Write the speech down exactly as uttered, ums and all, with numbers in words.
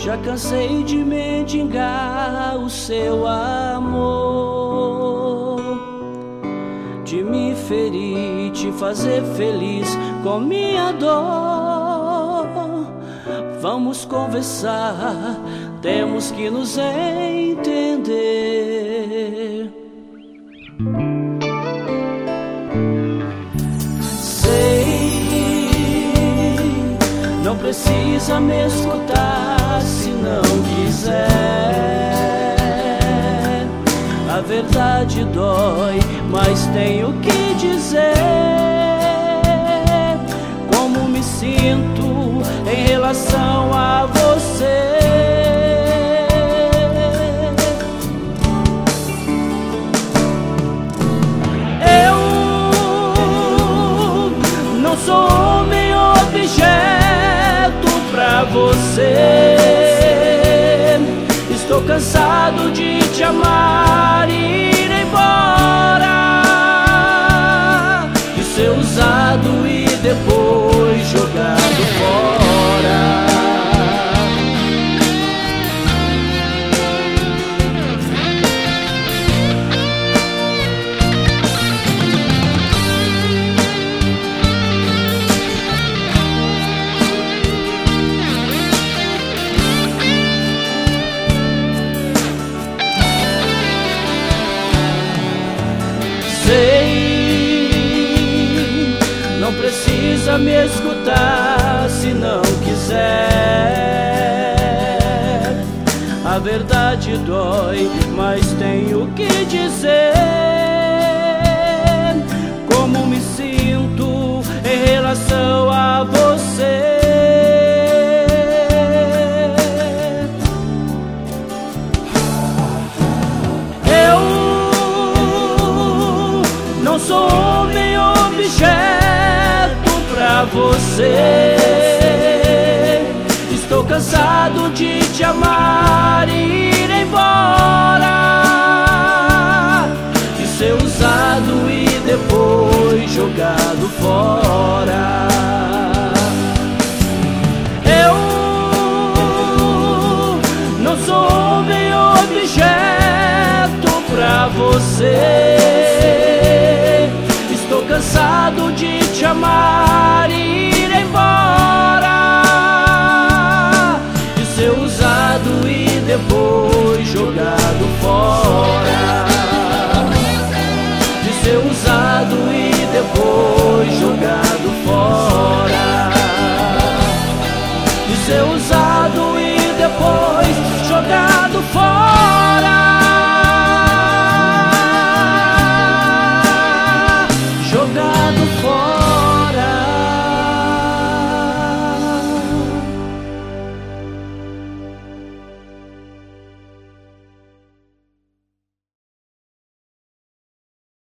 Já cansei de mendigar o seu amor, de me ferir, te fazer feliz com minha dor. Vamos conversar, temos que nos entender. Sei, não precisa me escutar se não quiser. A verdade dói, mas tenho que dizer como me sinto em relação a você. Eu não sou homem objeto pra você. Estou cansado de te amar e ir embora, de ser usado e depois jogado fora. Sei, não precisa me escutar se não quiser. A verdade dói, mas tenho que dizer como me sinto em relação a você. Não sou homem objeto pra você. Estou cansado de te amar e ir embora, de ser usado e depois jogado fora. Eu não sou homem objeto pra você. Estou cansado de te amar e